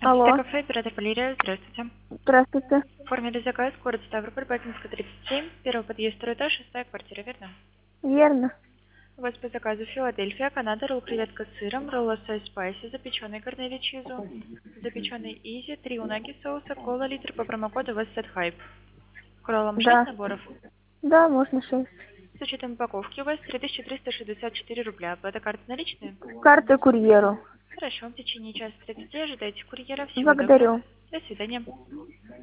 Алло, Кафе, оператор Валерия, здравствуйте. здравствуйте. Оформили заказ, город Ставрополь, Батинская, 37, первый подъезд, второй этаж, шестая квартира, верно? Верно. У вас по заказу Филадельфия, Канада, ролл креветка с сыром, ролл лосось спайси, запеченный корнели чизу, запеченный изи, 3 унаги соуса, кола литр по промокоду Westside Hype. К роллам 6 Да. наборов. Да, можно 6. С учетом упаковки у вас 3364 рубля. Оплата карты наличные? Карты курьеру. Хорошо, в течение часа 30 ожидайте курьера. Всего доброго. Благодарю. До свидания.